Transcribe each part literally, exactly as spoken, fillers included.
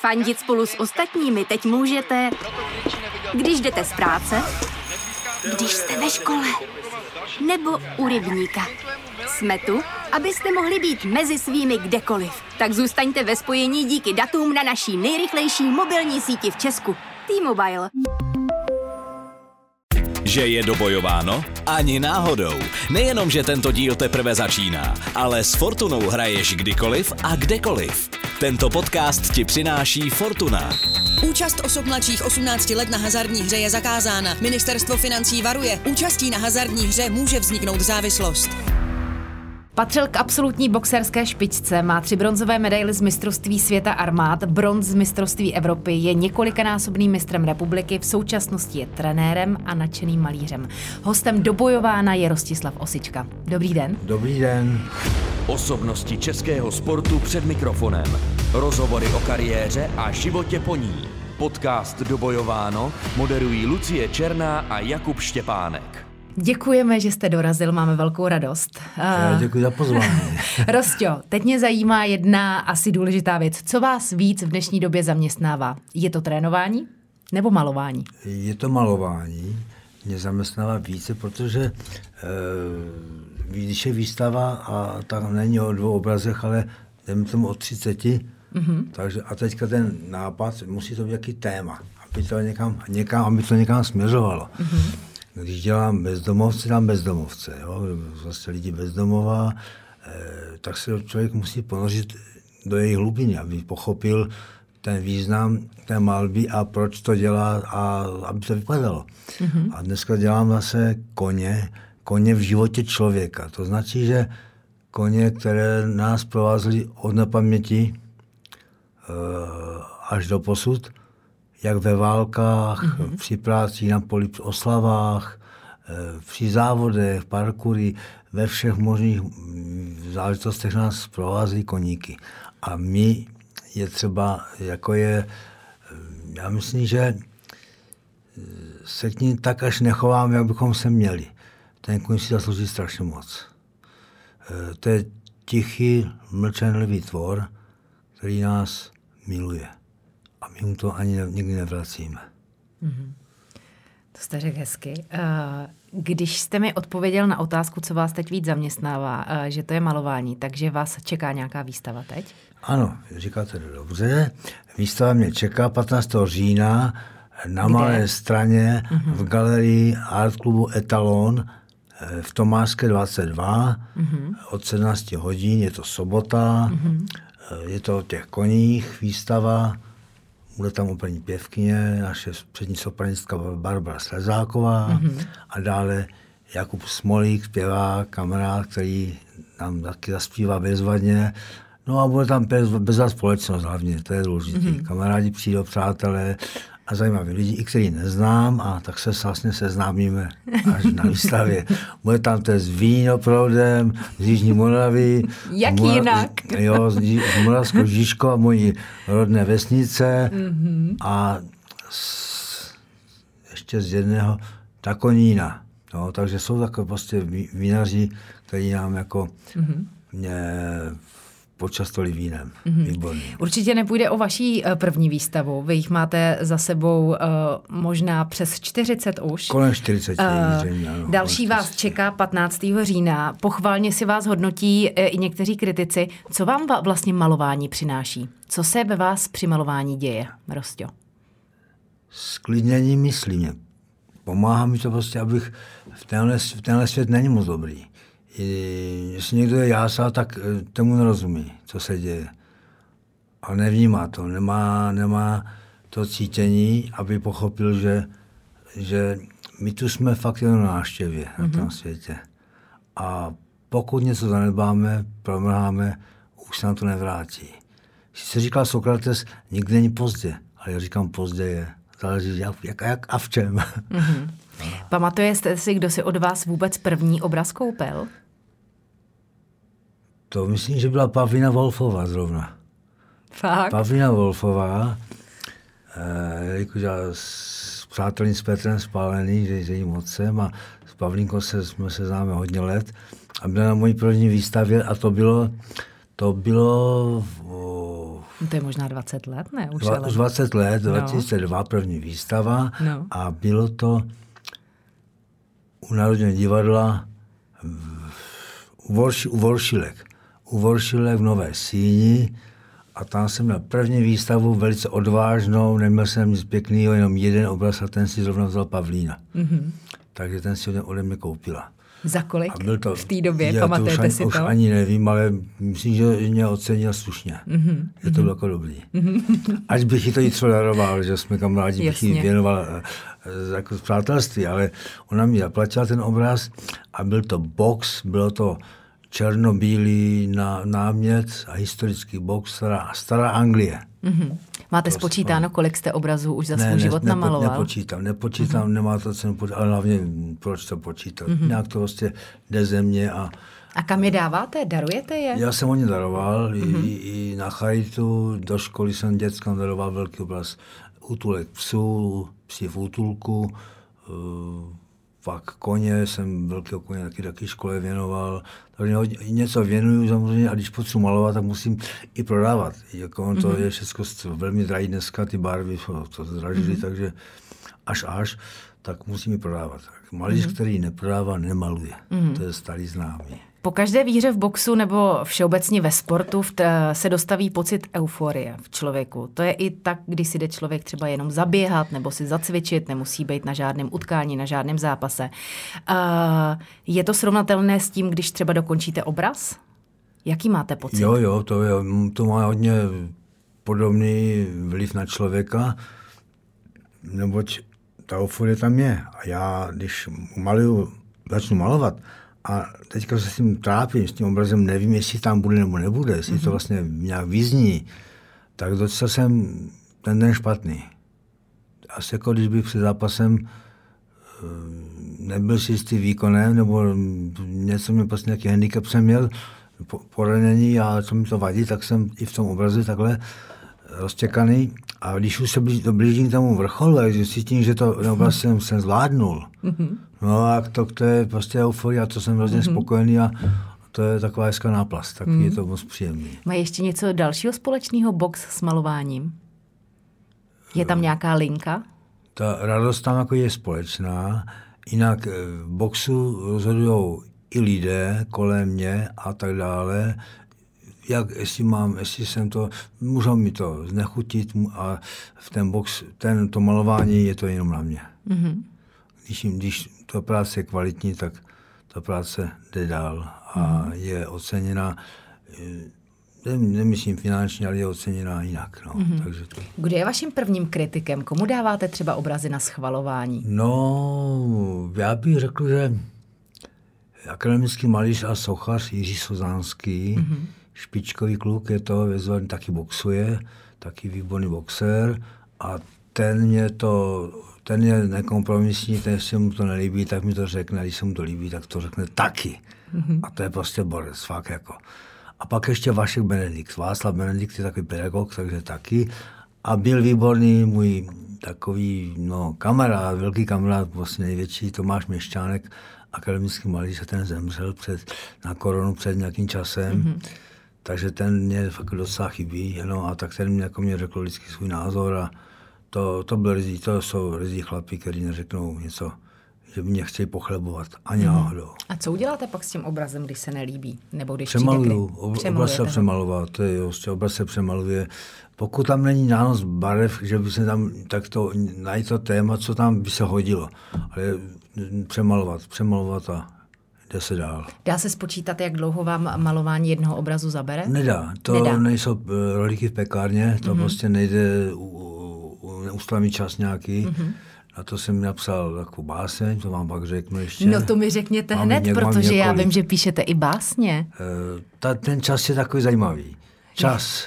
Fandit spolu s ostatními teď můžete, když jdete z práce, když jste ve škole, nebo u rybníka. Jsme tu, abyste mohli být mezi svými kdekoliv. Tak zůstaňte ve spojení díky datům na naší nejrychlejší mobilní síti v Česku. T-Mobile. Že je dobojováno? Ani náhodou. Nejenom, že tento díl teprve začíná, ale s Fortunou hraješ kdykoliv a kdekoliv. Tento podcast ti přináší Fortuna. Účast osob mladších osmnácti let na hazardní hře je zakázána. Ministerstvo financí varuje. Účastí na hazardní hře může vzniknout závislost. Patřil k absolutní boxerské špičce, má tři bronzové medaily z mistrovství světa armád, bronz z mistrovství Evropy, je několikanásobným mistrem republiky, v současnosti je trenérem a nadšeným malířem. Hostem Dobojována je Rostislav Osička. Dobrý den. Dobrý den. Osobnosti českého sportu před mikrofonem. Rozhovory o kariéře a životě po ní. Podcast Dobojováno moderují Lucie Černá a Jakub Štěpánek. Děkujeme, že jste dorazil, máme velkou radost. Já děkuji za pozvání. Rostio, teď mě zajímá jedna asi důležitá věc. Co vás víc v dnešní době zaměstnává? Je to trénování nebo malování? Je to malování. Mě zaměstnává více, protože e, když je výstava a tak není o dvou obrazech, ale jdeme tomu o třiceti, mm-hmm. takže a teďka ten nápad, musí to být jaký téma, aby to někam, někam, aby to někam směřovalo. Mm-hmm. Když dělám bezdomovce, dám bezdomovce, jo? Vlastně lidi bezdomová, eh, tak se člověk musí ponořit do jejich hlubiny, aby pochopil ten význam té malby a proč to dělá a aby to vypadalo. Mm-hmm. A dneska dělám zase koně, koně v životě člověka. To značí, že koně, které nás provázely od nepaměti eh, až do posud, jak ve válkách, mm-hmm. při práci na poli, při oslavách, při závodech, parkoury, ve všech možných záležitostech nás provází koníky. A my je třeba, jako je, já myslím, že se k ní tak až nechováme, jak bychom se měli. Ten koň si zaslouží strašně moc. To je tichý, mlčenlivý tvor, který nás miluje. A my mu to ani nikdy nevracíme. Mm-hmm. To jste řekl hezky. Když jste mi odpověděl na otázku, co vás teď víc zaměstnává, že to je malování, takže vás čeká nějaká výstava teď? Ano, říkáte dobře. Výstava mě čeká patnáctého října na Kde? Malé Straně mm-hmm. v galerii Art klubu Etalon v Tomášské dvacet dva mm-hmm. od sedmnáct hodin. Je to sobota, mm-hmm. je to o těch koních výstava. Bude tam operní pěvkyně, naše přední sopranistka Barbara Slezáková mm-hmm. a dále Jakub Smolík, zpěvák, kamarád, který nám taky zaspívá bezvadně. No a bude tam bezvadná společnost hlavně, to je důležité. Mm-hmm. Kamarádi přijdou, přátelé a zajímaví lidi, i který neznám, a tak se vlastně seznámíme až na výstavě. Bude tam to s vínoproudem z Jižní Moravy. Jak Mora- jinak? Jo, z, z Moravsko Žižkova, mojí rodné vesnice mm-hmm. a z, ještě z jedného Takonína. No, takže jsou takové prostě vínaři, kteří nám jako mm-hmm. mě počastovali vínem. Mm-hmm. Výborný. Určitě nepůjde o vaší první výstavu. Vy jich máte za sebou uh, možná přes čtyřicet už. Kolem čtyřicet. Uh, zřejmě, ano, další vás čeká patnáctého října. Pochválně si vás hodnotí uh, i někteří kritici. Co vám va- vlastně malování přináší? Co se ve vás při malování děje, Rostio? Sklidnění myslí mě. Pomáhá mi to prostě, abych v tenhle, v tenhle svět není moc dobrý. I, jestli někdo je jásal, tak tomu nerozumí, co se děje. A nevnímá to, nemá, nemá to cítění, aby pochopil, že, že my tu jsme fakt jenom na návštěvě mm-hmm. na tom světě. A pokud něco zanedbáme, promrháme, už se nám to nevrátí. Sice říkal Sokrates, nikdy není pozdě, ale já říkám, pozdě je. Záleží jak, jak, jak a v čem. Mm-hmm. Pamatujete si, kdo si od vás vůbec první obraz koupil? To myslím, že byla Pavlína Wolfová zrovna. Fakt? Pavlína Wolfová, eh, jakože s přátelím s Petrem Spálený, že, že jím otcem, a s Pavlínkou se, jsme se známe hodně let. A byla na mojí první výstavě a to bylo, to bylo v, No to je možná dvacet let, ne? Už Dva, dvacet let, dva tisíce dva no. první výstava no. a bylo to u Národního divadla u, Vorši, u Voršilek. U Voršilek v Nové Síni a tam jsem měl první výstavu velice odvážnou, neměl jsem nic pěkného, jenom jeden obraz a ten si zrovna vzal Pavlína. Mm-hmm. Takže ten si ode mě koupila. Za kolik a byl to, v té době, já pamatujete to už, si to? Už ani nevím, ale myslím, že mě ocenil slušně. Mm-hmm. Že to bylo jako dobrý. Mm-hmm. Až bych ji to něco daroval, že jsme kamarádi, bych ji věnoval jako přátelství, ale ona mi zaplatila ten obraz a byl to box, bylo to černobílý námět a historický box, stará, stará Anglie. Mm-hmm. Máte to spočítáno, kolik jste obrazů už za svůj ne, život ne, namaloval? Nepočítám, nepočítám, mm-hmm. nemá to cenu počítat, ale hlavně proč to počítat. Mm-hmm. Nějak to vlastně jde ze mě. A, a kam je dáváte? Darujete je? Já jsem o ně daroval, mm-hmm. i, i na charitu, do školy jsem dětskám daroval velký obraz útulek psů, psi v útulku, uh, pak koně, jsem velkého koně taky taky škole věnoval, takže něco věnuju samozřejmě a když potřebuji malovat, tak musím i prodávat. Jako on to mm-hmm. je všechno velmi drahý dneska, ty barvy to zdražily, mm-hmm. takže až až, tak musím i prodávat. Malíř, mm-hmm. který neprodává, nemaluje. Mm-hmm. To je starý známý. Po každé výhře v boxu nebo všeobecně ve sportu se dostaví pocit euforie v člověku. To je i tak, když si jde člověk třeba jenom zaběhat nebo si zacvičit, nemusí být na žádném utkání, na žádném zápase. Je to srovnatelné s tím, když třeba dokončíte obraz? Jaký máte pocit? Jo, jo, to, je, to má hodně podobný vliv na člověka, neboť ta euforie tam je. A já, když maluju, začnu malovat, a teďka se s tím trápím, s tím obrazem, nevím, jestli tam bude nebo nebude, jestli mm-hmm. to vlastně nějak vyzní, tak docela jsem ten den špatný. Asi jako když bych před zápasem nebyl si jistý výkonem, nebo něco mě prostě nějaký handicap jsem měl, poranění a co mi to vadí, tak jsem i v tom obrazu takhle roztěkaný. A když už se blížím k tomu vrcholu, a cítím, že to obraz jsem, jsem zvládnul, mm-hmm. no a to, to je prostě euforia, to jsem hrozně mm-hmm. spokojený a to je taková hezká náplast, tak mm. je to moc příjemný. Má ještě něco dalšího společného box s malováním? Je tam nějaká linka? Ta radost tam jako je společná, jinak v boxu rozhodujou i lidé kolem mě a tak dále, jak, jestli mám, jestli jsem to, můžou mi to znechutit a v ten box, ten, to malování je to jenom na mě. Mm-hmm. Když, když ta práce je kvalitní, tak ta práce jde dál a mm-hmm. je oceněna, nemyslím finančně, ale je oceněná jinak. No. Mm-hmm. Takže to... Kdo je vaším prvním kritikem? Komu dáváte třeba obrazy na schvalování? No, já bych řekl, že akademický malíř a sochař Jiří Sozánský, mm-hmm. špičkový kluk je to, vizuálně taky boxuje, taky výborný boxer a ten mě to, ten je nekompromisní, ten, jestli mu to nelíbí, tak mi to řekne, když se mu to líbí, tak to řekne taky. Mm-hmm. A to je prostě borec, fakt jako. A pak ještě Vašek Benedikt, Václav Benedikt je takový pedagog, takže taky. A byl výborný můj takový, no, kamarád, velký kamarád, vlastně největší, Tomáš Měščánek, akademický malíř, a ten zemřel před, na koronu před nějakým časem. Mm-hmm. Takže ten mě fakt docela chybí, no, a tak ten mě, jako mě řekl vždycky svůj názor a to, to, byl rizí, to jsou rizí chlapi, kteří neřeknou něco, že by mě chtějí pochlebovat, ani mm. náhodou. A co uděláte pak s tím obrazem, když se nelíbí? Nebo když Přemaluju, obraz se přemalovat, to je prostě, obraz se přemaluje. Pokud tam není nános barev, že by se tam takto najít to téma, co tam by se hodilo, ale přemalovat, přemalovat a jde se dál. Dá se spočítat, jak dlouho vám malování jednoho obrazu zabere? Nedá, to Nedá. nejsou rohlíky v pekárně, to mm-hmm. prostě nejde, neustává čas nějaký. Mm-hmm. Na to jsem napsal takovou báseň, to vám pak řeknu ještě. No to mi řekněte mám hned, něk, protože já vím, že píšete i básně. E, ta, ten čas je takový zajímavý. Čas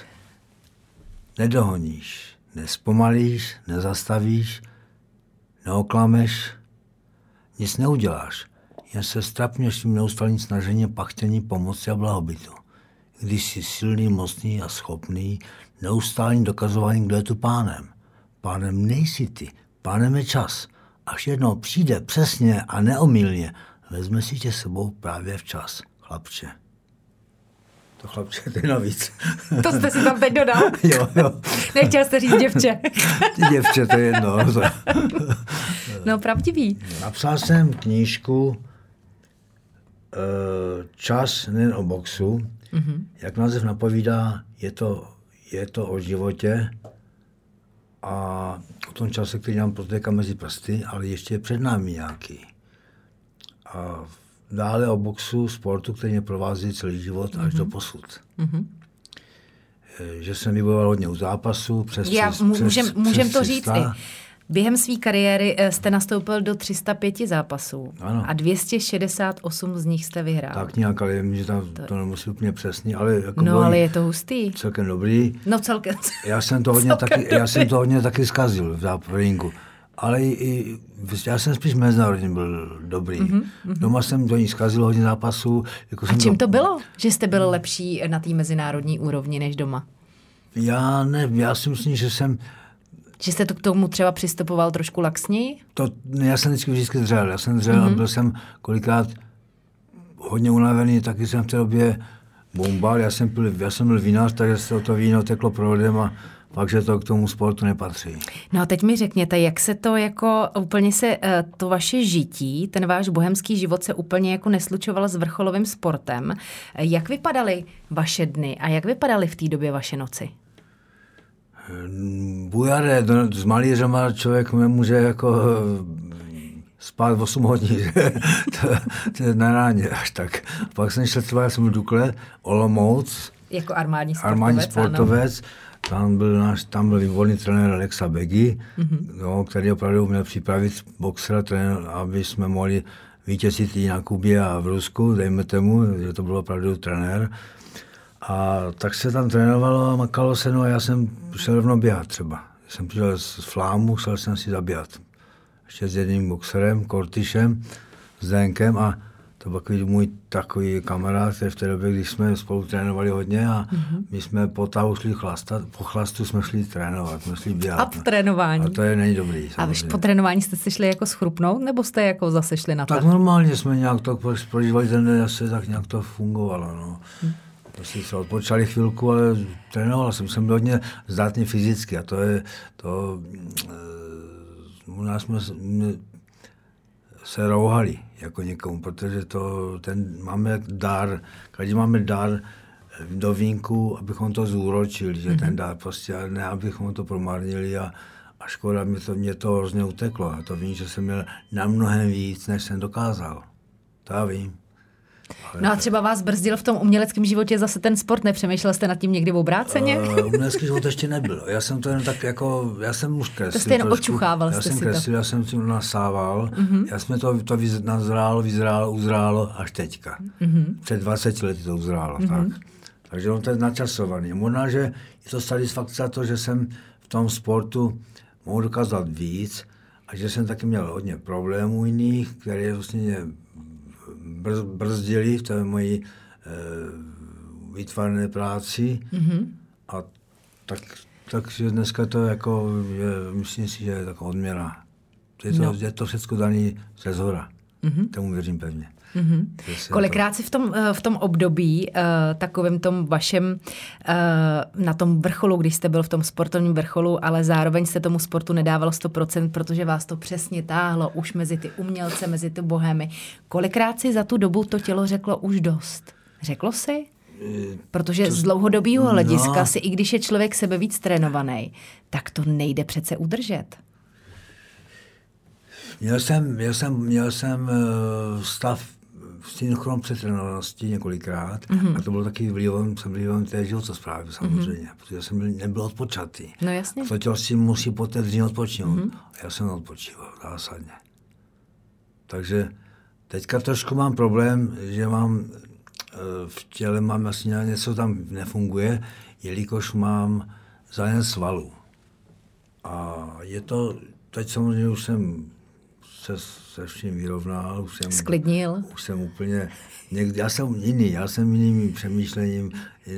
nedohoníš, nespomalíš, nezastavíš, neoklameš, nic neuděláš. Jen se strapněš tím neustálým snažením, pachtění pomoci a blahobytu. Když jsi silný, mocný a schopný, neustálým dokazováním, kdo je tu pánem. Pánem nejsi ty, pánem je čas. Až jednou přijde přesně a neomylně, vezme si tě sebou právě včas, chlapče. to chlapče, to je navíc. To jste si tam teď dodal? Jo, jo. Nechtěl jste říct děvče. Děvče, to je jedno. No, pravdivý. Napsal jsem knížku Čas nejen o boxu. Mm-hmm. Jak název napovídá, je to, je to o životě a o tom čase, který nám protéká mezi prsty, ale ještě je před námi nějaký. A dále o boxu, sportu, který mě provází celý život až mm-hmm. do posud. Mm-hmm. Že jsem vybojoval hodně u zápasu. Přes, Já, přes, můžem, přes, můžem přes to říct i. Během své kariéry jste nastoupil do tři sta pět zápasů ano. a dvě stě šedesát osm z nich jste vyhrál. Tak nějak, ale vím, že tam to, to nemusí úplně přesný, ale jako no, ale je to hustý. Celkem dobrý. No celkem. Já jsem to hodně, taky, já jsem to hodně taky zkazil v ringu. Ale i, i, já jsem spíš mezinárodně byl dobrý. Mm-hmm, mm-hmm. Doma jsem do ní zkazil hodně zápasů. Jako a čím to... to bylo, že jste byl lepší na té mezinárodní úrovni než doma? Já ne, já si myslím, že jsem... Že jste to k tomu třeba přistupoval trošku laxněji? To, ne, já jsem vždycky, vždycky dřel. Já jsem dřel mm-hmm. a byl jsem kolikrát hodně unavený, taky jsem v té době bombal. Já jsem byl, já jsem byl vinař, takže se to víno teklo provodem a pak, že to k tomu sportu nepatří. No a teď mi řekněte, jak se to jako úplně se, to vaše žití, ten váš bohemský život se úplně jako neslučoval s vrcholovým sportem. Jak vypadaly vaše dny a jak vypadaly v té době vaše noci? Bujare, s malířema člověk nemůže jako spát osm hodin, to, to je na ráně až tak. Pak jsem šel třeba, já jsem byl Dukle, Olomouc. Jako armádní sportovec, armádní sportovec. Tam byl, náš, tam byl výborný trenér Alexa Begy, mm-hmm. no, který opravdu měl připravit boxera, trenér, aby jsme mohli vítězit i na Kubě a v Rusku, dejme tomu, že to byl opravdu trenér. A tak se tam trénovalo a makalo se, no a já jsem šel rovno běhat třeba. Jsem přišel z Flámu, šel jsem si zaběhat. Ještě s jedním boxerem, Kortyšem, s Denkem a to byl takový můj takový kamarád, který v té době, když jsme spolu trénovali hodně a mm-hmm. my jsme po tahu šli chlastat, po chlastu jsme šli trénovat, jsme šli běhat. A v trénování? A to je není dobrý. Samozřejmě. A po trénování jste se šli jako schrupnout, nebo jste jako zase šli na to? Tak normálně jsme nějak to prožívali ten den, asi tak nějak to fungovalo, no. Mm. Prostě se odpočali chvilku, ale trénoval jsem, jsem byl hodně zdatný fyzicky a to je, to, u nás jsme se rouhali jako někomu, protože to, ten máme dar, každý máme dar do vínku, abychom to zúročili, že mm-hmm. ten dar prostě, ne abychom to promarnili a, a škoda, mě to, mě to hrozně uteklo a to vím, že jsem měl na mnohem víc, než jsem dokázal. To já vím. No a třeba vás brzdil v tom uměleckém životě zase ten sport, nepřemýšlel jste nad tím někdy v obráceně? Uh, umělecký život ještě nebyl. Já jsem to jen tak jako, já jsem už kreslil. To jste jen trošku, očuchával já jste jsem si kreslil, to. Já jsem tím nasával. Mm-hmm. Já jsme to, to nazrálo, vyzrálo, uzrálo až teďka. Mm-hmm. Před dvaceti lety to uzrálo. Mm-hmm. Tak. Takže on to je načasovaný. Možná, že je to satisfakce za to, že jsem v tom sportu mohl dokázat víc a že jsem taky měl hodně problémů jiných, které vlastně brzdili v té mojí e, výtvarné práci mm-hmm. a tak, takže dneska to jako, je, myslím si, že je taková odměna. Je to, no. je to všechno dané ze zhora. Mm-hmm. Tomu věřím pevně. Mm-hmm. Kolikrát si v tom, v tom období, uh, takovým tom vašem, uh, na tom vrcholu, když jste byl v tom sportovním vrcholu, ale zároveň jste tomu sportu nedával sto procent, protože vás to přesně táhlo už mezi ty umělce, mezi ty bohémy. Kolikrát si za tu dobu to tělo řeklo už dost? Řeklo si? Protože z dlouhodobého hlediska no. si, i když je člověk sebevíc trénovaný, tak to nejde přece udržet. Měl jsem, měl jsem, měl jsem stav synchron přetrénovanosti několikrát mm-hmm. a to bylo taky vlivem, jsem vlivem té životosprávy samozřejmě, mm-hmm. protože jsem byl, nebyl odpočatý. No jasně. A to tělo si musí po té dříně odpočinout. Mm-hmm. A já jsem odpočíval zásadně. Takže teďka trošku mám problém, že mám v těle mám asi něco tam nefunguje, jelikož mám zájem svalů. A je to, teď samozřejmě už jsem se se vším vyrovnal, už jsem... Sklidnil. Už jsem úplně... Někdy, já jsem jiný, já jsem jiným přemýšlením,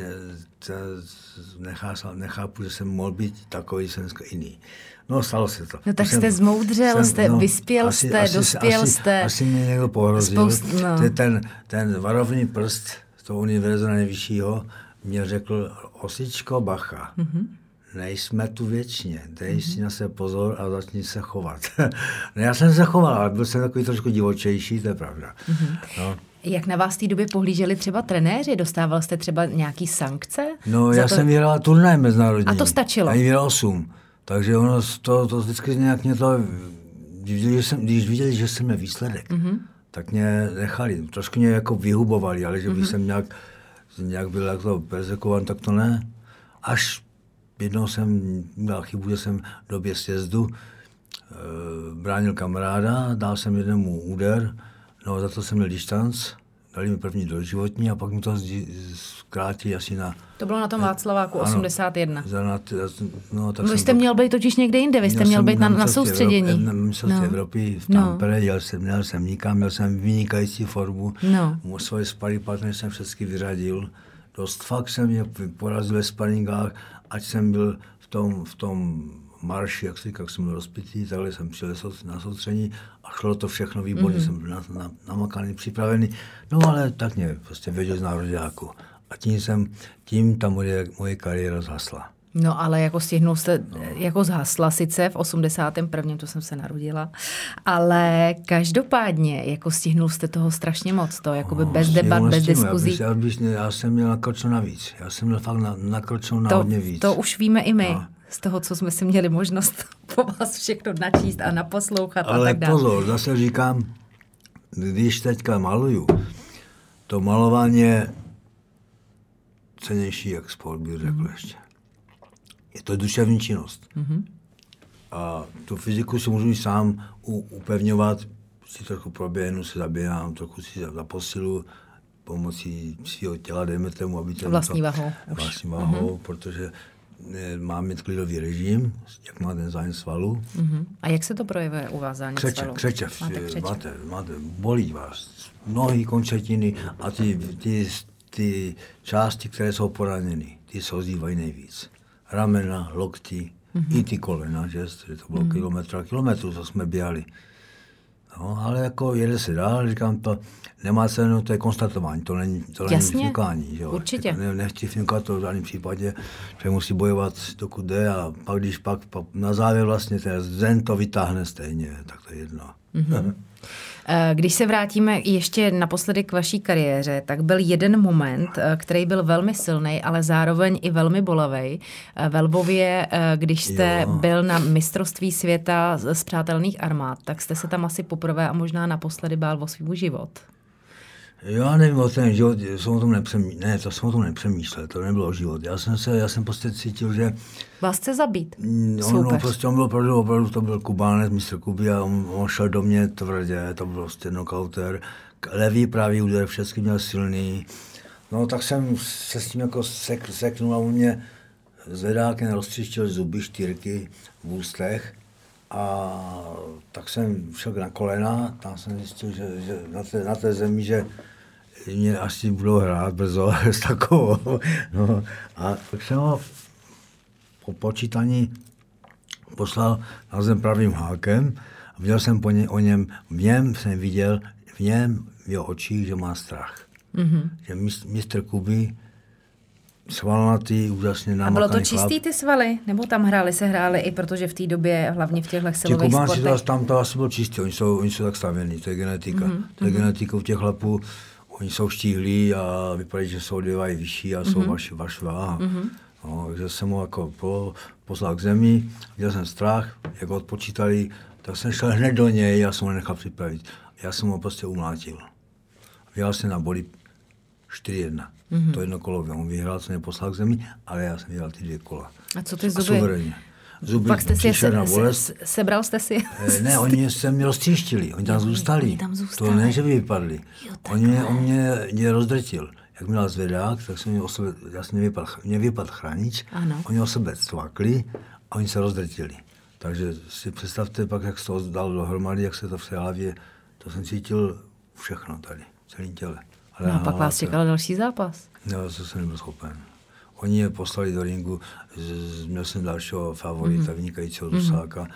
nechápu, nechápu, že jsem mohl být takový, jsem jiný. No, stalo se to. No tak jsem, jste zmoudřel, jsem, jste, no, vyspěl asi, jste, asi, dospěl asi, jste. Asi mě někdo pohrozil. Spoust, no. ten, ten varovný prst, toho univerza nejvyššího mě řekl, Osičko, bacha, mm-hmm. nejsme tu věčně, dej mm-hmm. si na sebe pozor a začni se chovat. No, já jsem se choval, ale byl jsem takový trošku divočejší, to je pravda. Mm-hmm. No. Jak na vás v té době pohlíželi třeba trenéři? Dostával jste třeba nějaký sankce? No, já to... jsem vyhrál turnaj mezinárodní. A to stačilo? A jí vyhrál osm. Takže ono to, to vždycky nějak mě to... Když viděli, že jsem, když viděli, že jsem měl výsledek, mm-hmm. tak mě nechali. Trošku mě jako vyhubovali, ale že bych mm-hmm. jsem nějak, nějak byl jako persekovan, tak to ne. Až jednou jsem měl chybu, že jsem v době sjezdu e, bránil kamaráda, dal jsem jednému úder, no za to jsem měl distanc, dali mi první doživotní a pak mi to zkrátili asi na... To bylo na tom Václaváku ano, osmdesát jedna. Za na, no, tak vy jste měl být totiž někde jinde, vy jste měl být na, na soustředění. Evropy, na mistrovství no. Evropy v Tampere, no. jel jsem, měl jsem nikam, měl jsem vynikající formu, no. svoje sparring partnery jsem všechny vyřadil. Dost fakt jsem mě porazil ve sparingách, ať jsem byl v tom, v tom marši, jak si, jak jsem byl rozpitý, takhle jsem přijel na soustředění a šlo to všechno výborně, mm-hmm. jsem byl na, na, namakaný, připravený. No ale tak mě prostě věděl z nároďáku. A tím jsem, tím ta moje, moje kariéra zhasla. No ale jako stihnul jste, no. jako zhasla sice v osmdesátém prvním, to jsem se narodila, ale každopádně jako stihnul jste toho strašně moc, to jakoby no, bez debat, bez diskuzí. Já, bych, já, já jsem měl nakrčeno navíc, já jsem měl fakt nakrčeno na hodně víc. To už víme i my. No. Z toho, co jsme si měli možnost po vás všechno načíst a naposlouchat ale a tak dále. Ale pozor, zase říkám, když teďka maluju, to malování je cenější jak sport, bych řekl mm. ještě. Je to duševní činnost. Mm-hmm. A tu fyziku si můžu sám u, upevňovat, si trochu proběhnu, se zaběhám, trochu si zaposilu pomocí svého těla, dejme tomu, aby to... Vlastní vahou. Vlastní vahou, mm-hmm. protože mám mít klidový režim, jak má ten zájem svalu. Mm-hmm. A jak se to projevuje u vás zájem křeče, svalu? Křečev, máte, máte, máte, bolí vás, nohy, končetiny a ty, ty, ty části, které jsou poraněny, ty se ozývají nejvíc. Ramena, lokti, mm-hmm. i ty kolena, že to bylo mm-hmm. kilometr a kilometrů, co jsme běhali. No, ale jako jede se dál, říkám to, nemá cenu, to je konstatování, to není, to není fňukání. Určitě. Ne, nechci fňukat to v žádném případě, že musí bojovat dokud jde a pak když pak, pak na závěr vlastně ten zen to vytáhne stejně, tak to je jedno. Mm-hmm. Když se vrátíme ještě naposledy k vaší kariéře, tak byl jeden moment, který byl velmi silný, ale zároveň i velmi bolavý. Ve Lvově, když jste jo. byl na mistrovství světa z přátelných armád, tak jste se tam asi poprvé a možná naposledy bál o svůj život. Já nevím o ten život, jsem o tom nepřemýšlel, ne, to jsem o tom nepřemýšlel, to nebylo život. Já jsem se, já jsem prostě cítil, že... Vás chce zabít, on, no, prostě on byl opravdu, opravdu, to byl Kubánec, mistr Kuby a on, on šel do mě tvrdě, to byl prostě knockouter, levý, pravý úder, všechny měl silný. No tak jsem se s tím jako sek, seknul a on mě zvedákem roztříštil zuby, štyrky v ústech. A tak jsem šel na kolena, tam jsem zjistil, že, že na, té, na té zemi, že mě asi budou hrát brzo s takovou. No, a tak jsem ho po počítání poslal na zem pravým hákem a viděl jsem po ně, o něm, v něm jsem viděl, v něm, v jeho očích, že má strach. Mm-hmm. Že mistr Kuby svalnatý, úžasně namakaný. A bylo to čistý chlap. Ty svaly? Nebo tam hráli se hráli i protože v té době, hlavně v těchto silových sportech? Ti Kubánci tam to asi bylo čistý, oni jsou, oni jsou tak stavěný, to je genetika. Mm-hmm. To je genetika u těch chlapů, oni jsou štíhlí a vypadají, že jsou dvěvají vyšší a jsou mm-hmm. vaš, vaš váha. Mm-hmm. No, takže jsem ho jako po, poslal k zemi, viděl jsem strach, jak ho odpočítali, tak jsem šel hned do něj a jsem ho nechal připravit. Já jsem ho prostě umlátil. Vyhrál jsem na body čtyři jedna. Mm-hmm. To jedno kolo, on vyhrál, jsem mě poslal k zemi, ale já jsem vyhrál ty dvě kola. A co ty zuby? Suverénně. Zuby pak jste si se, se, sebral jste si? Ne, oni se mě roztříštili, oni tam jo, zůstali. Oni tam zůstali. To ne, že by vypadli. Jo, on mě, on mě, mě rozdrtil. Jak měl zvedák, tak jsem mě o sebe, já jsem mě vypadl, mě vypadl chránič, ano. Oni o sebe cvakli a oni se rozdrtili. Takže si představte pak, jak se to dal dohromady, jak se to v té hlavě, to jsem cítil všechno tady, v celém těle. Ale no a pak vás čekal další zápas. No, to jsem nebyl schopen. Oni je poslali do ringu, z, měl jsem dalšího favorita, mm-hmm. vynikajícího Dusáka.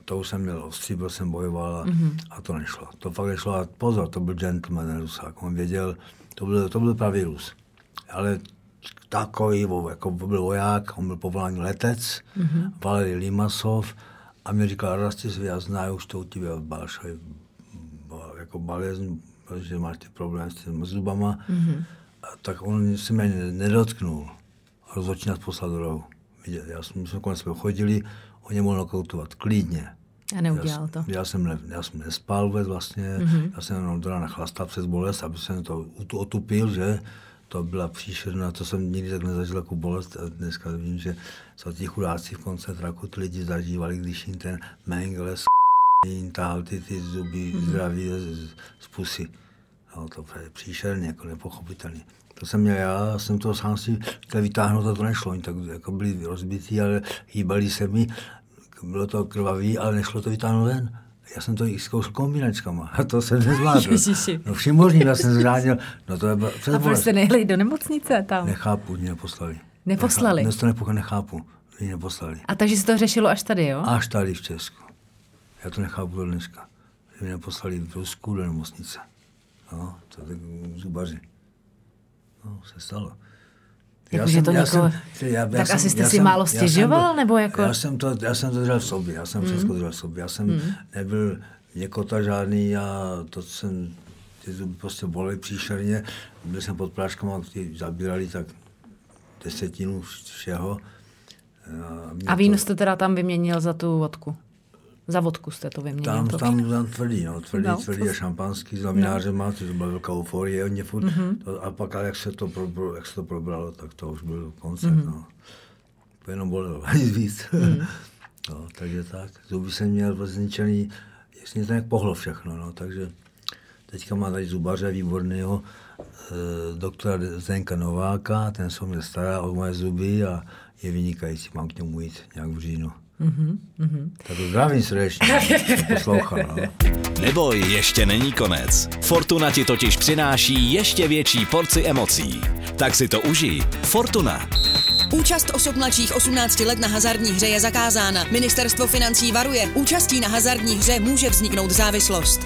to už jsem měl ostří, byl jsem bojoval a, mm-hmm. a to nešlo. To fakt nešlo a pozor, to byl gentleman, ten Rusák. On věděl, to byl, to byl pravý Rus. Ale takový, jako byl voják, on byl povolání letec, mm-hmm. Valery Limasov a mi říkal, Rastis, já znaju, što u tebe balšaj, jako balezn, že máš ty problémy s těmi zubama, mm-hmm. tak on se mě nedotknul. Rozhodčí nás poslal do rohu. Já jsme, my jsme kolem sebe chodili, on mě mohl nokautovat klidně. A neudělal já, to. Já jsem, ne, já jsem nespal vůbec vlastně, mm-hmm. já jsem jenom do rána chlastal přes bolest, aby jsem to otupil, že to byla příšerná, to jsem nikdy tak nezažil jako bolest. A dneska vím, že jsou ti chudáci v koncentráku, ty lidi zažívali, když jim ten Mengele jim tahal ty, ty zuby mm-hmm. zdraví z, z pusy. No, to je příšerně, jako nepochopitelně. To jsem měl já, jsem to sám si chtěl vytáhnout a to nešlo. Oni tak jako byli rozbití, ale hýbali se mi, bylo to krvavý, ale nešlo to vytáhnout ven. Já jsem to i zkoušel kombinačkama a to jsem nezvládl. No všim možným, já jsem zránil. No to je přes a proč jste nejeli do nemocnice tam? Nechápu, mě neposlali. Neposlali? Dnes to nepochopil, nechápu, mě neposlali. A takže se to řešilo až tady, jo? Až tady v Česku. Já to nechápu do dneska. Mě neposlali v Rusku do nemocnice. No, to je tak zubaři. No, se stalo. Jako, že to někoho... Jsem, já, já tak jsem, asi jste si jsem, málo stěžoval, jsem, nebo jako... Já jsem to, já jsem to držel v sobě, já jsem mm. všechno držel v sobě. Já jsem mm. nebyl někota žádný, a to jsem, ty zuby prostě bolely příšerně. Byl jsem pod práškama, kteří zabírali tak desetinu všeho. A, a víno to... jste teda tam vyměnil za tu vodku? Za vodku jste to vyměnil? Tam, tam, tam tvrdý, no, tvrdý, no, tvrdý to... a šampanský s lavinářem, no. To byla velká euforie, oni furt, mm-hmm. to, a pak, ale jak se, to pro, jak se to probralo, tak to už byl koncert, mm-hmm. no. To jenom bolelo, nic víc. Mm-hmm. No, takže tak, zuby jsem měl zničený, jestli mě to nějak pohlo všechno, no, takže teďka má tady zubaře výborného, e, doktora Zdenka Nováka, ten se mě stará o moje zuby a je vynikající, mám k němu jít nějak v říjnu. Mm-hmm, mm-hmm. Tak zdravím srdečně, poslouchal. No. Neboj, ještě není konec. Fortuna ti totiž přináší ještě větší porci emocí. Tak si to užij. Fortuna. Účast osob mladších osmnácti let na hazardní hře je zakázána. Ministerstvo financí varuje. Účastí na hazardní hře může vzniknout závislost.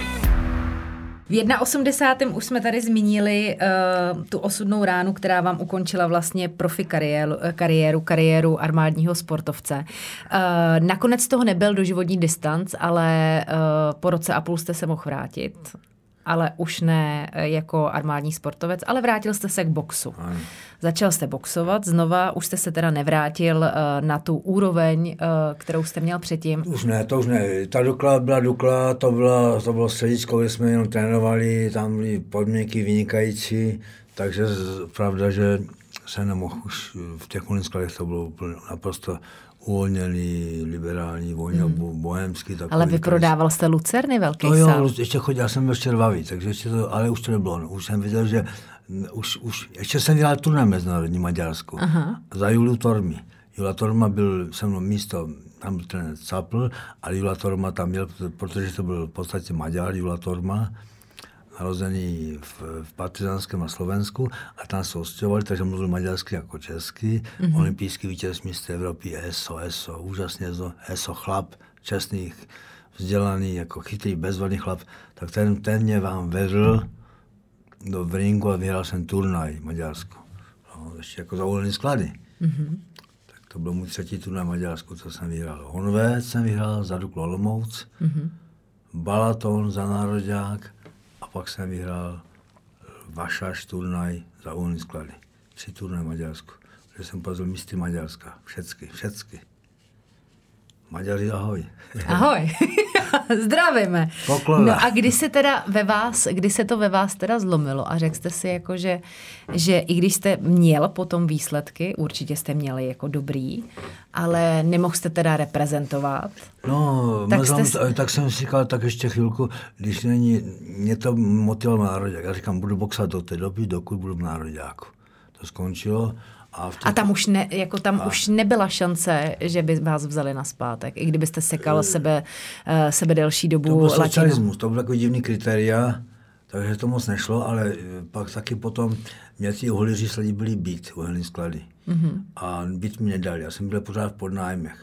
V osmdesátém prvním už jsme tady zmínili uh, tu osudnou ránu, která vám ukončila vlastně profi kariéru, kariéru, kariéru armádního sportovce. Uh, nakonec toho nebyl doživotní distanc, ale uh, po roce a půl jste se mohl vrátit. Ale už ne jako armádní sportovec, ale vrátil jste se k boxu. Aj. Začal jste boxovat znova, už jste se teda nevrátil uh, na tu úroveň, uh, kterou jste měl předtím. Už ne, to už ne. Ta Dukla byla Dukla, to, byla, to bylo středisko, kde jsme jenom trénovali, tam byly podmínky vynikající, takže pravda, že se nemohl už v těch skladech, to bylo naprosto uvolněný, liberální, volně, hmm. bohemský. Ale vy prodával jste lucerny velký no sál? Jo, ještě chodil, já jsem byl červavý, takže ještě to, ale už to nebylo. No. Už jsem viděl, že už, už ještě jsem dělal turnaj mezinárodní Maďarsku. Aha. Za Juliu Tormy. Jula Torma byl se mnou místo, tam byl ten Capl, ale Jula Torma tam měl, protože to byl v podstatě Maďar, Jula Torma, narozený v, v Partizánském a Slovensku a tam se ostěhovali, takže mluvil maďarsky jako česky. Mm-hmm. Olympijský vítěz mistr Evropy, ESO, ESO, úžasně ESO chlap, čestný, vzdělaný, jako chytrý, bezvadný chlap, tak ten, ten mě vám vedl do ringu a vyhrál jsem turnaj v Maďarsku. No, ještě jako za uvolněný sklady. Mm-hmm. Tak to byl můj třetí turnaj v Maďarsku, co jsem vyhrál. Honvéd jsem vyhrál za Duklu Olomouc, mm-hmm. Balaton za nároďák, a pak jsem vyhrál Vašáš turnaj za uvolněný sklady. Tři turnaj v Maďarsku. Kde jsem porazil mistry Maďarska. Všecky, všecky. Maďaři, ahoj. Ahoj. Zdravíme. Poklona. No a kdy se teda ve vás, kdy se to ve vás teda zlomilo a řekl jste si jako, že, že i když jste měl potom výsledky, určitě jste měli jako dobrý, ale nemohl jste teda reprezentovat. No, tak, jste... jsem, tak jsem si říkal tak ještě chvilku, když není, mě to motivovalo na nároďák. Já říkám, budu boxovat do té doby, dokud budu v nároďáku. To skončilo. A, těch... a tam, už, ne, jako tam a... už nebyla šance, že by vás vzali nazpátek, i kdybyste sekal sebe, sebe delší dobu. To byl socialismus, to byl takový divný kritéria, takže to moc nešlo, ale pak taky potom mě ti uhlíři sledi byli být, uhelný sklady. Mm-hmm. A být mi nedali, já jsem byl pořád v podnájmech. A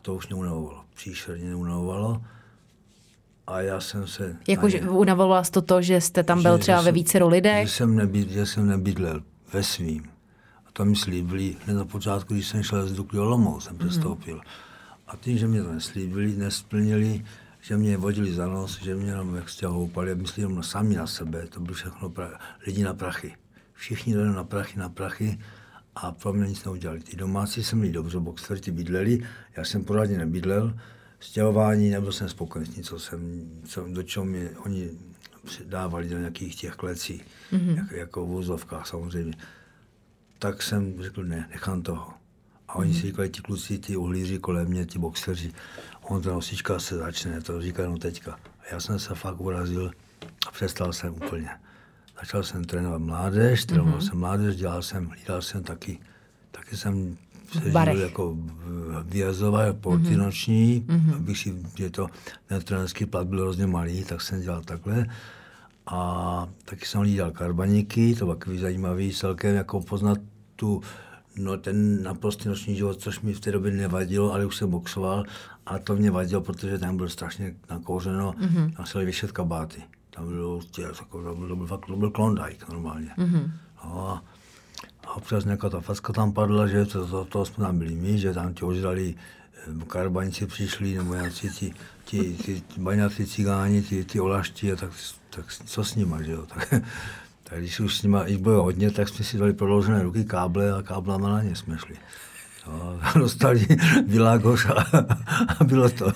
to už mě unavovalo. Příšerně neunavovalo. A já jsem se... Jakože unavovalo vás to to, že jste tam byl že, třeba že ve jsem, vícero lidech? Že jsem, nebyd, že jsem nebydlel ve svým. A to mi slíbili hned na počátku, když jsem šel z Dukly Olomouc, jsem přestoupil. Mm. A tím, že mě to neslíbili, nesplnili, že mě vodili za nos, že mě jenom jak stěho houpali, mysleli jenom sami na sebe, to byly všechno pra- lidi na prachy. Všichni dali na prachy, na prachy a pro mě nic neudělali. Ty domácí jsem měli dobře, boxeři ti bydleli, já jsem pořádně nebydlel, stěhování, nebyl jsem spokojený s tím, co jsem, co, do čeho mě oni dávali do nějakých těch klecí, mm-hmm. jak, jako v vozovkách samozřejmě. Tak jsem řekl, ne, nechám toho. A oni mm-hmm. si říkali, ti kluci, ti uhlíři kolem mě, ti boxeři, on ta nosička se začne, to říká jenom teďka. A já jsem se fakt urazil a přestal jsem úplně. Začal jsem trénovat mládež, trénoval mm-hmm. jsem mládež, dělal jsem, hlídal jsem taky, taky jsem se žil jako výjezdoval porty mm-hmm. noční, mm-hmm. abych si, že to, ten trenerský plat byl hrozně malý, tak jsem dělal takhle. A taky jsem hlídal karbaníky, to bylo takový zajímavý celkem, jako poznat tu, no ten naprostý noční život, což mi v té době nevadilo, ale už jsem boxoval a to mě vadilo, protože tam byl strašně nakouřeno, mm-hmm. tam se věšet kabáty. Tam bylo, to byl, to byl, fakt, to byl Klondike normálně. Mm-hmm. No a, a občas nějaká ta facka tam padla, že to, to, to jsme tam byli my, že tam ti ožrali karbaníci přišli, nebo nějaký ti, ti, ti, ti baňací cigáni, ti, ti olašti, a tak, tak co s nima, že jo. Tak, tak když už s nima, když bylo hodně, tak jsme si dali prodloužené ruky, káble a káblama na ně jsme šli. No, dostali Világoš a, a bylo to.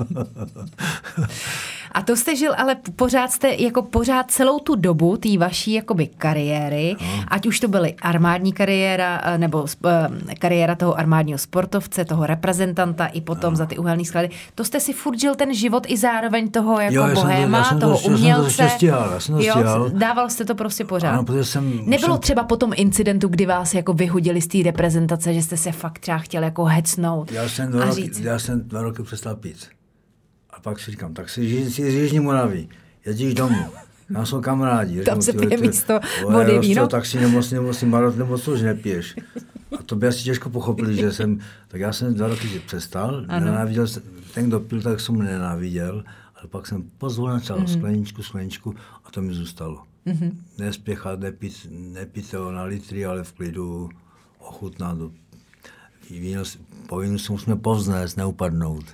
A to jste žil, ale pořád jste, jako pořád celou tu dobu té vaší jakoby kariéry, no. Ať už to byly armádní kariéra, nebo kariéra toho armádního sportovce, toho reprezentanta i potom no. za ty uhelný sklady, to jste si furt žil ten život i zároveň toho jako jo, bohéma, to, toho to, umělce. Já jsem to jo, dával jste to prostě pořád. Ano, protože jsem, Nebylo jsem... třeba po tom incidentu, kdy vás jako vyhodili z té reprezentace, že jste se fakt třeba chtěl jako hecnout já jsem dva a roky, říct. Já jsem dva roky přestal pít. A pak si říkám, tak si žij z Jižní Moravy, jedíš domů. Tam jsou kamarádi. Tam se pije místo vody, víno. Tak si nemocný, nemocný marot, nemocný, že nepiješ. A to by asi těžko pochopili, že jsem, tak já jsem dva roky přestal, nenáviděl jsem, ten, kdo pil, tak jsem nenáviděl, ale pak jsem pozvolna začal mm-hmm. skleničku, skleničku a to mi zůstalo. Mm-hmm. Nespěchat, nepít, nepít to na litry, ale v klidu ochutnat. Víno, po vínu se musíme povznést, neupadnout.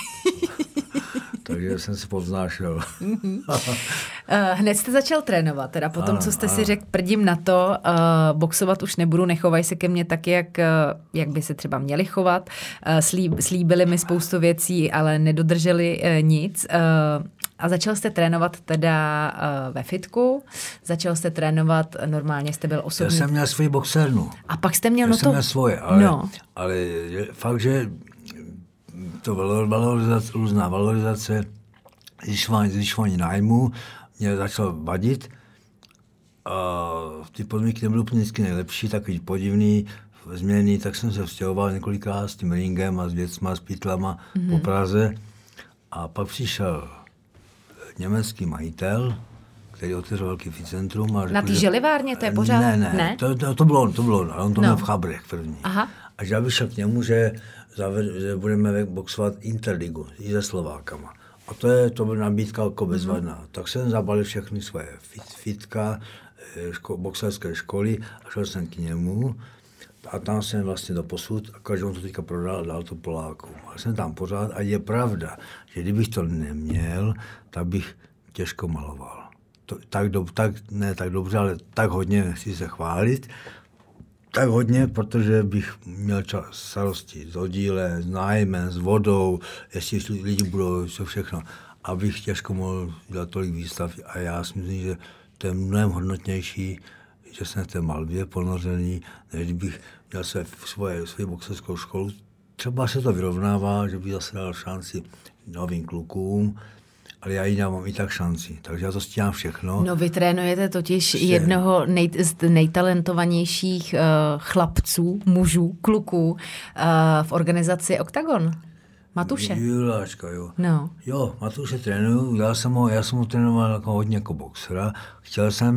Takže jsem se povznášel. Hned jste začal trénovat, teda potom, ano, co jste ano. si řekl, prdím na to, uh, boxovat už nebudu, nechovaj se ke mně tak, jak, uh, jak by se třeba měli chovat. Uh, slíb, slíbili mi spoustu věcí, ale nedodrželi uh, nic. Uh, a začal jste trénovat teda uh, ve fitku, začal jste trénovat, normálně jste byl osobní. Já jsem měl svoji boxernu. A pak jste měl Já no jsem to... měl svoje, ale, no. ale fakt, že to valorizace, různá valorizace, zvyšování, zvyšování nájmu mě začalo vadit. A ty podmínky nebyly úplně vždycky nejlepší, takový podivný, změny, tak jsem se vztěhoval několikrát s tím ringem a s věcma, s pytlama mm-hmm. po Praze. A pak přišel německý majitel, který otevřel velký ficentrum. A řekl, na té želivárně to je pořád? Ne, ne, ne? To, to, to bylo, to bylo, ale on to no. měl v Chabrech první. Aha. A že já bych šel k němu, že, že budeme boxovat Interligu i se Slovákama. A to, je, to byla nabídka jako bezvadná. Mm-hmm. Tak jsem zabalil všechny svoje fit, fitka, ško, boxerské školy a šel jsem k němu. A tam jsem vlastně doposud, akorát, že on to teďka prodal a dal to Polákům. Ale jsem tam pořád a je pravda, že kdybych to neměl, tak bych těžko maloval. To, tak, do, tak, ne tak dobře, ale tak hodně, nechci se chválit, tak hodně, protože bych měl čas starosti s oddílem, s nájmem, s vodou, jestli lidi budou, co všechno. Abych těžko mohl dělat tolik výstav a já si myslím, že to je mnohem hodnotnější, že jsem v té malbě ponořený, než kdybych měl své, svoje, svoji boxerskou školu. Třeba se to vyrovnává, že bych zase dal šanci novým klukům, ale já ji mám i tak šanci, takže já to stíhám všechno. No vy trénujete totiž Vše. jednoho nej, z nejtalentovanějších uh, chlapců, mužů, kluků uh, v organizaci Oktagon. Matuše. Juláčka, jo. No. Jo, Matuše trénuju, já jsem ho, já jsem ho trénoval jako hodně jako boxera. Chtěl jsem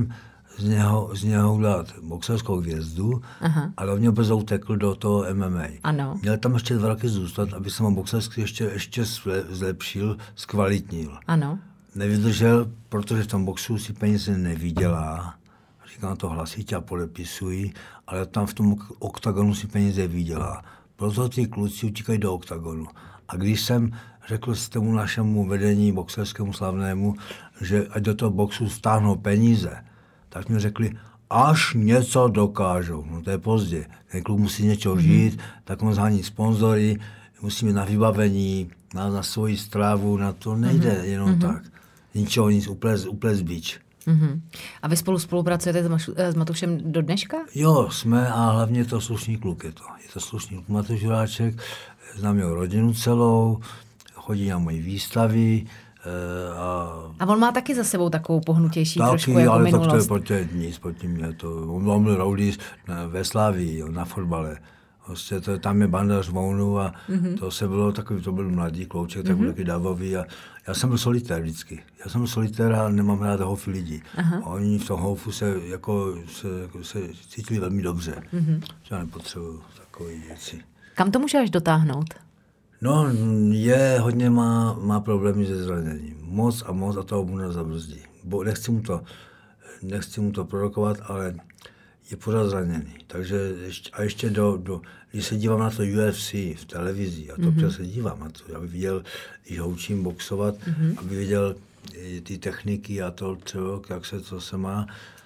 z něho, z něho udělat boxerskou hvězdu, aha, a hlavně brzo utekl do toho M M A. Ano. Měl tam ještě dva roky zůstat, aby se mu boxersky ještě, ještě zlepšil, zkvalitnil. Ano. Nevydržel, protože v tom boxu si peníze nevydělá. Říkám to hlasitě a podepisují, ale tam v tom oktagonu si peníze vydělá. Proto ty kluci utíkají do oktagonu. A když jsem řekl s tomu našemu vedení boxerskému slavnému, že ať do toho boxu stáhnou peníze, tak mi řekli, až něco dokážou. No to je pozdě. Ten klub musí něčeho žít, mm-hmm. tak on zhání sponzory, musíme na vybavení, na, na svoji strávu, na to nejde mm-hmm. jenom mm-hmm. tak. Ničeho nic, úplně, úplně zbič. Mm-hmm. A vy spolu spolupracujete s, Mašu, s Matušem do dneška? Jo, jsme a hlavně je to slušný kluk. Je to, je to slušný kluk Matuš Juráček, znám jeho rodinu celou, chodí na moje výstavy. E, a, a on má taky za sebou takovou pohnutější taky, trošku jako ale minulost. Tak to je proti nic, proti mě. To, on, on byl rowdy ve Slávii, na fotbale. Vlastně to, tam je banda řvounů a mm-hmm. to se bylo takový, to byl mladý klouček, tak byl mm-hmm. taky davový a já jsem byl solitér vždycky. Já jsem byl solitér a nemám rád houfy lidí. Aha. A oni v tom houfu se, jako, se, jako, se cítili velmi dobře. Mm-hmm. Já nepotřebuju takové věci. Kam to můžeš dotáhnout? No, je, hodně má, má problémy se zraněním. Moc a moc a toho mu zabrzdí. Bo nechci mu to, nechci mu to prorokovat, ale je pořád zraněný. Takže ještě, a ještě do, do, když se dívám na to U F C v televizi, a to mm-hmm. se dívám na to, aby viděl, když ho učím boxovat, mm-hmm. aby viděl ty techniky a to třeba, jak se to se má,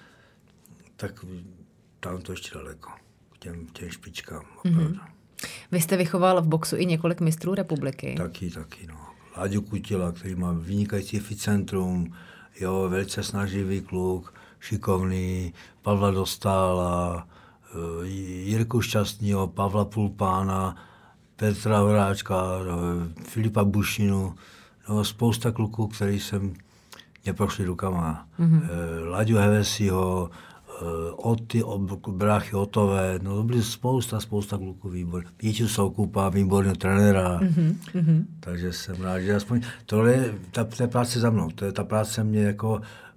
tak tam to ještě daleko, k těm, těm špičkám. Mm-hmm. Vy jste vychoval v boxu i několik mistrů republiky. Taky, taky, no. Láďu Kutila, který má vynikající ficentrum, jo, velice snaživý kluk, šikovný, Pavla Dostála, Jirku Šťastného, Pavla Pulpána, Petra Horáčka, Filipa Bušinu, no, spousta kluků, který jsem mě prošli rukama. Mm-hmm. Láďu Hevesiho, Oty, bráchy Otové, no to byly spousta, spousta kluků výbor. Píču Soukupa, výborného trenéra, mm-hmm. takže jsem rád, že aspoň tohle je ta, ta práce za mnou, to je ta práce mě jako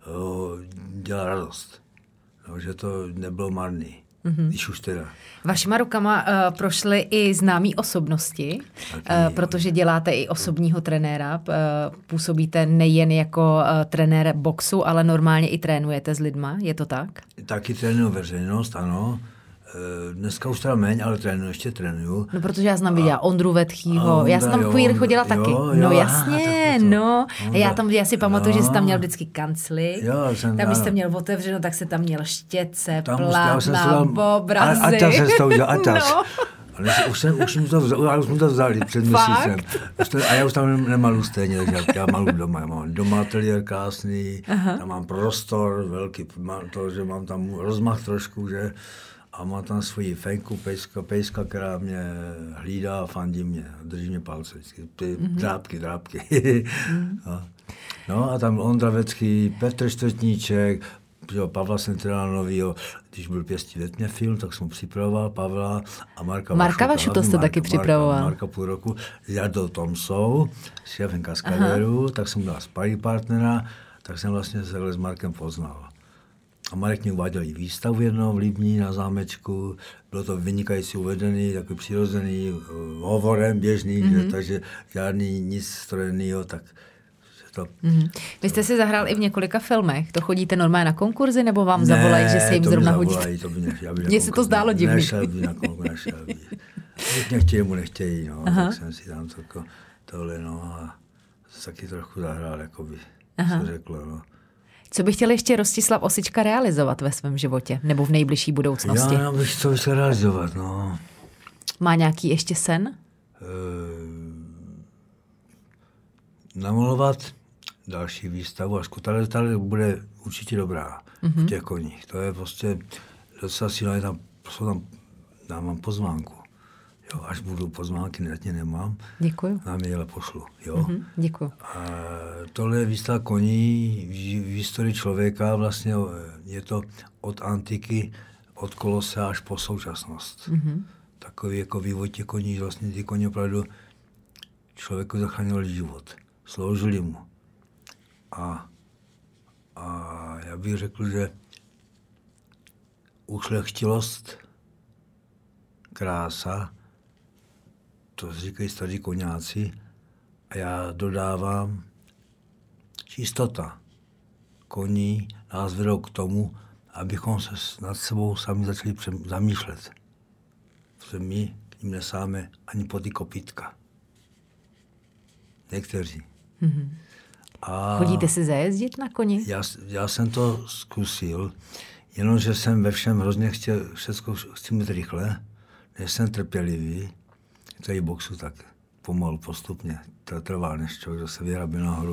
uh, dělá radost, no, že to nebylo marný. Mm-hmm. Když už teda. Vašima rukama uh, prošly i známí osobnosti, uh, protože děláte i osobního trenéra. Uh, působíte nejen jako uh, trenér boxu, ale normálně i trénujete s lidma, je to tak? Taky trénuju veřejnost, ano. Uh, dneska už teda méně, ale trénuju, ještě trénuju. No, protože já jsem tam viděla Ondru Vetchýho, já jsem tam chvíli chodila jo, taky. Jo, no jasně, aha, no. Ondra, já, tam, já si pamatuju, jo. že jsi tam měl vždycky kancli. Jo, jsem, tam, když jste měl otevřeno, tak se tam měl štětce, plátna, obrazy. A, a tam jsem to udělal, a tas. No. Ale už jsem, už, to vzali, už jsme to vzali před měsícem. A já už tam nemalu stejně, takže já malu doma. Já mám doma ateliér krásný, aha. Tam mám prostor velký, mám to, že mám tam rozmach trošku, že a má tam svoji fenku, pejska, pejska, která mě hlídá a fandí mě, drží mě palce, ty mm-hmm. drápky, drápky. mm-hmm. No a tam Ondra Vecký, Petr Čtvrtníček, Pavla jsem trénoval novýho, když byl Pěstí ve tmě film, tak jsem připravoval Pavla a Marka Marka Vašu, to jste Marka, taky připravoval. Marka, Marka půl roku s Jardou Tomsou, s šéfem kaskadérů, tak jsem dal sparring partnera, tak jsem vlastně se s Markem poznal. A Marek mě uváděl i výstavu jednou v Líbni na zámečku, bylo to vynikající uvedený, takový přirozený, uh, hovorem běžný, mm-hmm. že, takže žádný nic strojenýho, tak to... Mm-hmm. Vy jste si zahrál i v několika filmech, to chodíte normálně na konkurzy, nebo vám ne, zavolají, že se jim zrovna hodíte? Mně se to zdálo divný. Nešel by na konkurs, nešel by. Když nechtějí, mu nechtějí, no, aha. Tak jsem si tam to, tohle, no, a taky trochu zahrál, jakoby, co řeklo, no. Co by chtěl ještě Rostislav Osička realizovat ve svém životě? Nebo v nejbližší budoucnosti? Já bych co chtěl realizovat, no. Má nějaký ještě sen? E, namalovat další výstavu a tady, tady bude určitě dobrá mm-hmm. v těch koních. To je prostě docela silné, tam, tam dám pozvánku. Jo, až budu pozvánky, netě nemám. Děkuju. Nám je pošlu. Jo. Mm-hmm, děkuju. A tohle je výstava koní v, v historii člověka. Vlastně je to od antiky, od Kolose až po současnost. Mm-hmm. Takový jako vývoj těch koní, vlastně ty koně opravdu člověku zachránili život. Sloužili mu. A, a já bych řekl, že ušlechtilost, krása, to říkají staří koňáci, a já dodávám čistota. Koní nás vedou k tomu, abychom se nad sebou sami začali zamýšlet. Protože my k ním nesáme ani po ty kopítka. Někteří. Mm-hmm. A chodíte si zajezdit na koni? Já, já jsem to zkusil, jenomže jsem ve všem hrozně chtěl, všechno chci mít rychle, nejsem trpělivý, tady boxu tak pomalu, postupně, to trvá, než člověk se vyhrabí nahoru.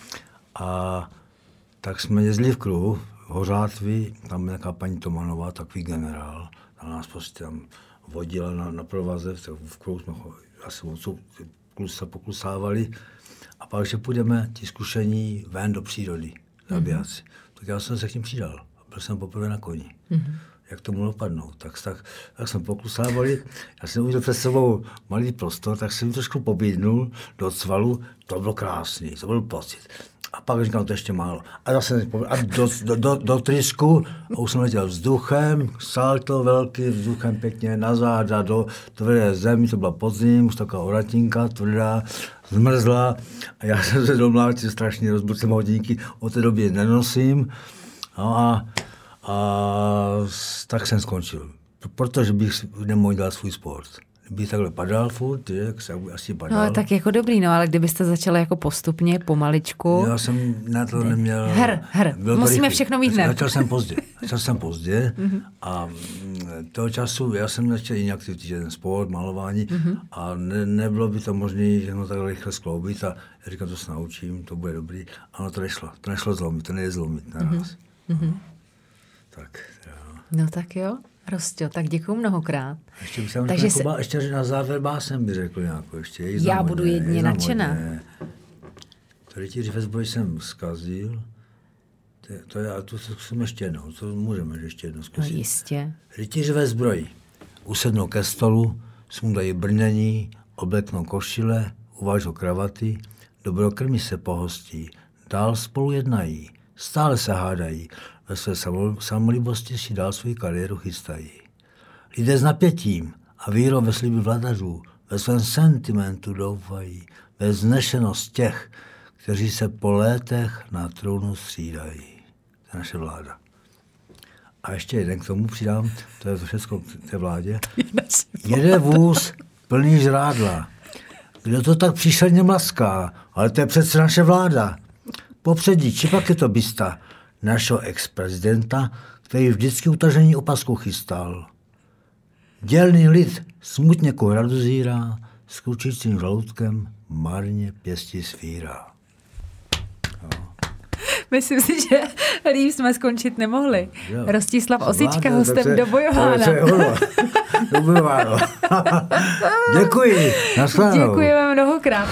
A tak jsme jezdili v kruhu, v Hořátvi, tam nějaká paní Tomanová, takový generál, ta nás prostě tam vodila na, na provaze, v kruhu jsme asi odsud se poklusávali. A pak, že půjdeme ti zkušení ven do přírody, zabijáci. Mm-hmm. Tak já jsem se k ním přidal. Byl jsem poprvé na koni. Mm-hmm. Jak to mohlo padnout? Tak, tak, tak jsme poklusávali. Já jsem uviděl před sebou malý prostor, tak jsem jim trošku pobídnul do cvalu. To bylo krásný, to byl pocit. A pak říkám, to ještě málo. A zase a do, do, do, do trysku, a už jsem letěl vzduchem, salto velký, vzduchem pěkně na záda, do tvrdé zemi, to byla podzim, už taková oratinka, tvrdá, zmrzla. A já jsem se domlátil strašně, rozbil jsem hodinky, od té doby nenosím. No a, a tak jsem skončil. Protože bych nemohl dělat svůj sport. Kdybych takhle padal furt, jak se asi padal. No tak jako dobrý, no ale kdybyste začali jako postupně, pomaličku. Já jsem na to neměl... Her, her, musíme rychlý. Všechno mít hned. Začal jsem pozdě, začal jsem pozdě a toho času, já jsem nechtěl jiný aktivity, ten sport, malování a ne, nebylo by to možné, že no takhle rychle skloubit a já říkám, to se naučím, to bude dobrý. Ano, to nešlo, to nešlo zlomit, to nejde zlomit naraz. No. Tak, jo. No tak jo. Rostě, tak děkuju mnohokrát. Ještě bych Takže se... ještě na závěr básem by řekl nějakou ještě. Je Já budu jedně nadšená. To rytíř ve zbroji jsem zkazil. To, to já tu zkusím ještě jednou. To můžeme ještě jednou zkusit. No jistě. Rytíř ve zbroji. Usednou ke stolu, sundají brnění, obleknou košile, uvážou kravaty, dobrokrmí se pohostí, dál spolu jednají, stále se hádají, ve své samolibosti si dál svou kariéru chystají. Lidé s napětím a vírou ve sliby vladařů ve svém sentimentu doufají, ve vznešenost těch, kteří se po létech na trůnu střídají. To je naše vláda. A ještě jeden k tomu přidám, to je to všechno té vládě. Jede vůz plný žrádla. Kdo to tak příšerně mlaská? Ale to je přece naše vláda. Popředí, či pak je to bysta našeho ex-prezidenta, který vždycky utažení opasku chystal. Dělný lid smutně ko hradu zírá, s kručícím žaludkem marně pěstí svírá. No. Myslím si, že líp jsme skončit nemohli. Jo. Rostislav Osička, hostem Dobojována. Dobojováno. Děkuji. Naschledanou. Děkujeme mnohokrát.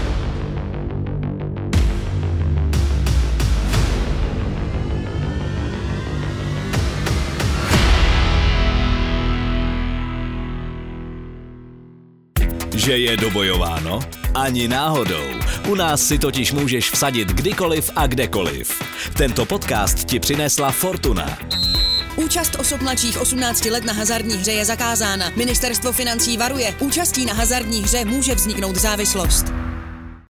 Že je dobojováno? Ani náhodou. U nás si totiž můžeš vsadit kdykoliv a kdekoliv. Tento podcast ti přinesla Fortuna. Účast osob mladších osmnácti let na hazardní hře je zakázána. Ministerstvo financí varuje. Účastí na hazardní hře může vzniknout závislost.